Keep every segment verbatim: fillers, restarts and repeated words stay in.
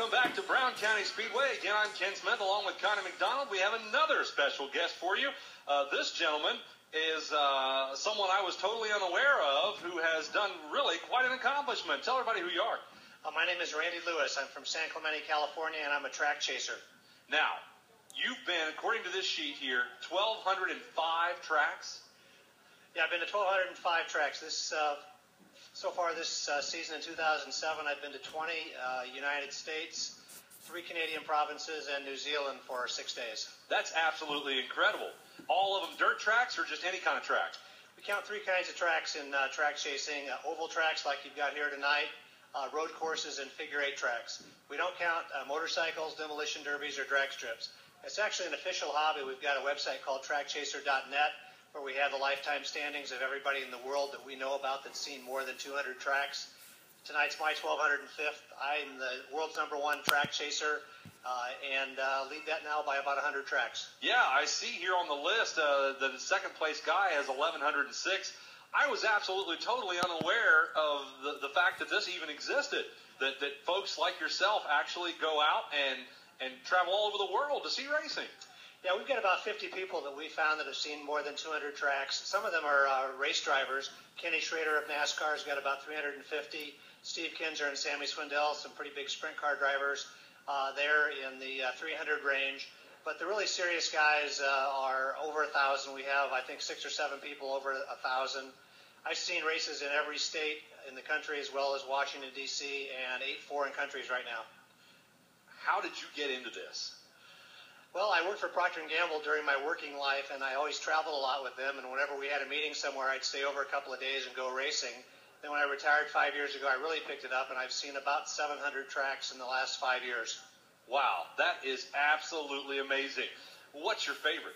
Welcome back to Brown County Speedway. Again, I'm Ken Smith along with Connie McDonald. We have another special guest for you. Uh, this gentleman is uh, someone I was totally unaware of who has done really quite an accomplishment. Tell everybody who you are. Uh, my name is Randy Lewis. I'm from San Clemente, California, and I'm a track chaser. Now, you've been, according to this sheet here, twelve oh five tracks. Yeah, I've been to twelve oh five tracks. This uh, So far this uh, season in two thousand seven, I've been to twenty uh, United States, three Canadian provinces, and New Zealand for six days. That's absolutely incredible. All of them dirt tracks or just any kind of track? We count three kinds of tracks in uh, track chasing. Uh, oval tracks like you've got here tonight, uh, road courses, and figure eight tracks. We don't count uh, motorcycles, demolition derbies, or drag strips. It's actually an official hobby. We've got a website called track chaser dot net. Where we have the lifetime standings of everybody in the world that we know about that's seen more than two hundred tracks. Tonight's my twelve oh fifth. I'm the world's number one track chaser, uh, and uh, lead that now by about one hundred tracks. Yeah, I see here on the list uh, the second place guy has eleven oh six. I was absolutely totally unaware of the, the fact that this even existed, that, that folks like yourself actually go out and, and travel all over the world to see racing. Yeah, we've got about fifty people that we found that have seen more than two hundred tracks. Some of them are uh, race drivers. Kenny Schrader of NASCAR has got about three hundred fifty. Steve Kinzer and Sammy Swindell, some pretty big sprint car drivers. Uh, they're in the uh, three hundred range. But the really serious guys uh, are over one thousand. We have, I think, six or seven people over one thousand. I've seen races in every state in the country as well as Washington, D C, and eight foreign countries right now. How did you get into this? Well, I worked for Procter and Gamble during my working life, and I always traveled a lot with them, and whenever we had a meeting somewhere, I'd stay over a couple of days and go racing. Then when I retired five years ago, I really picked it up, and I've seen about seven hundred tracks in the last five years. Wow, that is absolutely amazing. What's your favorite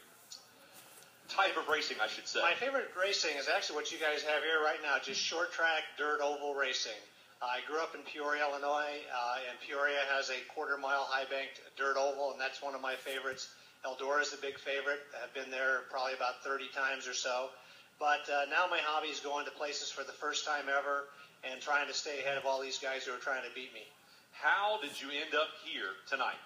type of racing, I should say? My favorite racing is actually what you guys have here right now, just short track, dirt oval racing. I grew up in Peoria, Illinois, uh, and Peoria has a quarter-mile high-banked dirt oval, and that's one of my favorites. Eldora is a big favorite. I've been there probably about thirty times or so. But uh, now my hobby is going to places for the first time ever and trying to stay ahead of all these guys who are trying to beat me. How did you end up here tonight?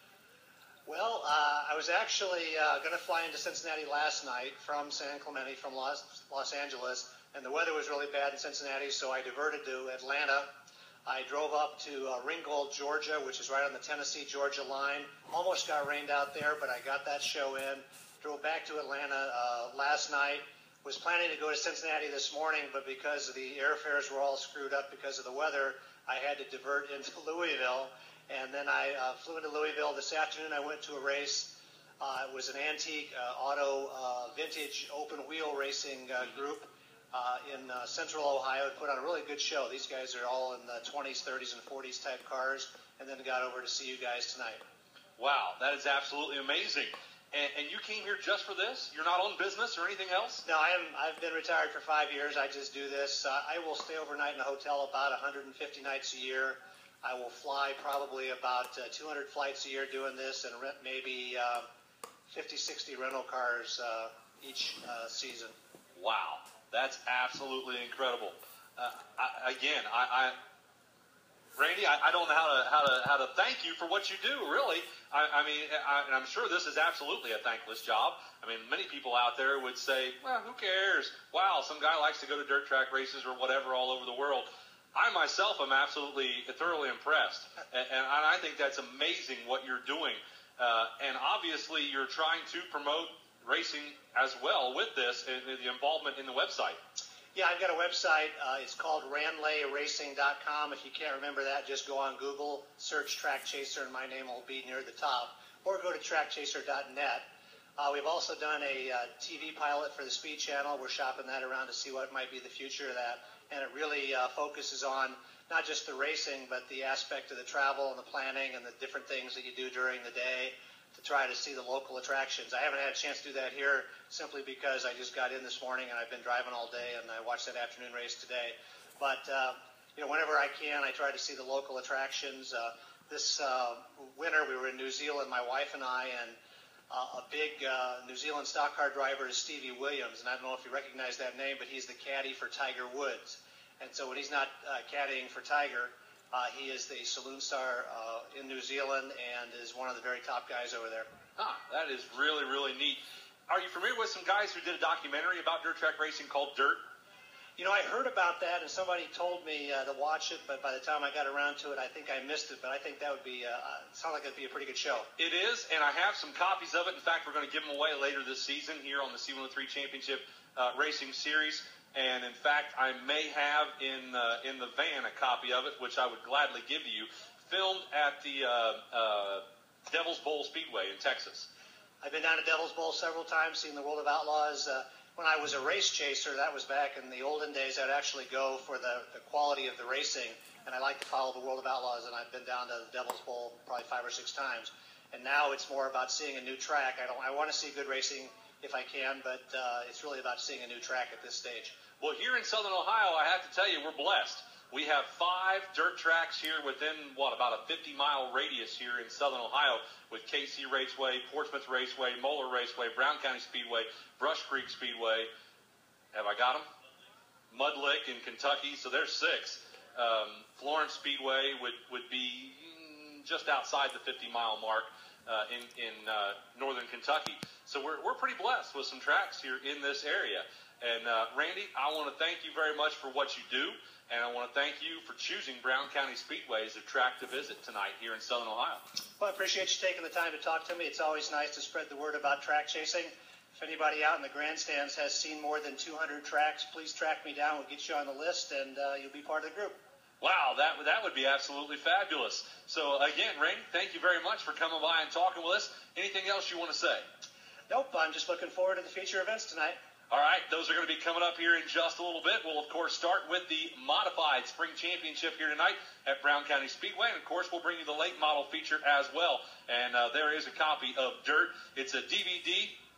Well, uh, I was actually uh, going to fly into Cincinnati last night from San Clemente, from Los, Los Angeles, and the weather was really bad in Cincinnati, so I diverted to Atlanta. I drove up to uh, Ringgold, Georgia, which is right on the Tennessee-Georgia line. Almost got rained out there, but I got that show in. Drove back to Atlanta uh, last night. Was planning to go to Cincinnati this morning, but because the airfares were all screwed up because of the weather, I had to divert into Louisville. And then I uh, flew into Louisville this afternoon. I went to a race. Uh, it was an antique uh, auto uh, vintage open wheel racing uh, group. Uh, in uh, central Ohio. It put on a really good show. These guys are all in the twenties, thirties, and forties type cars, and then got over to see you guys tonight. Wow, that is absolutely amazing. And, and you came here just for this? You're not on business or anything else? No, I am, I've been retired for five years. I just do this. Uh, I will stay overnight in a hotel about one hundred fifty nights a year. I will fly probably about uh, two hundred flights a year doing this and rent maybe uh, fifty, sixty rental cars uh, each uh, season. Wow. That's absolutely incredible. Uh, I, again, I, I, Randy, I, I don't know how to how to how to thank you for what you do. Really, I, I mean, I, and I'm sure this is absolutely a thankless job. I mean, many people out there would say, "Well, who cares? Wow, some guy likes to go to dirt track races or whatever all over the world." I myself am absolutely thoroughly impressed, and, and I think that's amazing what you're doing. Uh, and obviously, you're trying to promote racing as well with this and the involvement in the website. Yeah, I've got a website. Uh, it's called ranley racing dot com. If you can't remember that, just go on Google, search Track Chaser, and my name will be near the top. Or go to track chaser dot net. Uh, we've also done a uh, T V pilot for the Speed Channel. We're shopping that around to see what might be the future of that. And it really uh, focuses on not just the racing, but the aspect of the travel and the planning and the different things that you do during the day to try to see the local attractions. I haven't had a chance to do that here simply because I just got in this morning and I've been driving all day, and I watched that afternoon race today. But, uh, you know, whenever I can, I try to see the local attractions. Uh, this uh, winter we were in New Zealand, my wife and I, and uh, a big uh, New Zealand stock car driver is Stevie Williams, and I don't know if you recognize that name, but he's the caddy for Tiger Woods. And so when he's not uh, caddying for Tiger, Uh, he is the saloon star uh, in New Zealand and is one of the very top guys over there. Huh, that is really, really neat. Are you familiar with some guys who did a documentary about dirt track racing called Dirt? You know, I heard about that, and somebody told me uh, to watch it, but by the time I got around to it, I think I missed it. But I think that would be, uh, uh, sound like it would be a pretty good show. It is, and I have some copies of it. In fact, we're going to give them away later this season here on the C one oh three Championship uh, Racing Series. And, in fact, I may have in uh, in the van a copy of it, which I would gladly give to you, filmed at the uh, uh, Devil's Bowl Speedway in Texas. I've been down to Devil's Bowl several times, seen the World of Outlaws. Uh, when I was a race chaser, that was back in the olden days, I'd actually go for the, the quality of the racing, and I like to follow the World of Outlaws, and I've been down to the Devil's Bowl probably five or six times. And now it's more about seeing a new track. I don't. I want to see good racing if I can, but uh, it's really about seeing a new track at this stage. Well, here in Southern Ohio, I have to tell you, we're blessed. We have five dirt tracks here within, what, about a fifty-mile radius here in Southern Ohio with K C Raceway, Portsmouth Raceway, Moeller Raceway, Brown County Speedway, Brush Creek Speedway. Have I got them? Mud Lick in Kentucky, so there's six. Um, Florence Speedway would, would be just outside the fifty-mile mark uh, in, in uh, northern Kentucky. So we're, we're pretty blessed with some tracks here in this area. And, uh, Randy, I want to thank you very much for what you do. And I want to thank you for choosing Brown County Speedway as a track to visit tonight here in Southern Ohio. Well, I appreciate you taking the time to talk to me. It's always nice to spread the word about track chasing. If anybody out in the grandstands has seen more than two hundred tracks, please track me down. We'll get you on the list, and uh, you'll be part of the group. Wow, that, that would be absolutely fabulous. So, again, Randy, thank you very much for coming by and talking with us. Anything else you want to say? Nope, I'm just looking forward to the feature events tonight. All right, those are going to be coming up here in just a little bit. We'll, of course, start with the modified spring championship here tonight at Brown County Speedway. And, of course, we'll bring you the late model feature as well. And uh, there is a copy of Dirt. It's a D V D.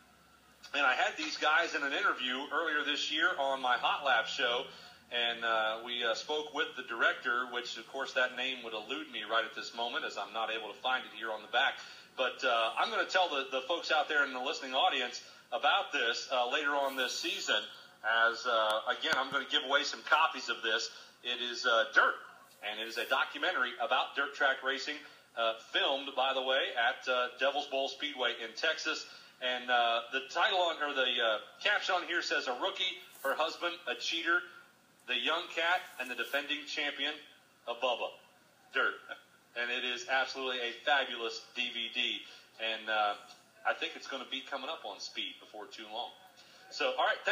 And I had these guys in an interview earlier this year on my Hot Lap show. And uh, we uh, spoke with the director, which, of course, that name would elude me right at this moment as I'm not able to find it here on the back. But uh, I'm going to tell the, the folks out there in the listening audience about this uh, later on this season, as, uh, again, I'm going to give away some copies of this. It is uh, Dirt, and it is a documentary about dirt track racing, uh, filmed, by the way, at uh, Devil's Bowl Speedway in Texas. And uh, the title on, or the uh, caption on here says, "A rookie, her husband, a cheater, the young cat, and the defending champion of Bubba." Dirt. And it is absolutely a fabulous D V D. And uh, I think it's going to be coming up on Speed before too long. So, all right.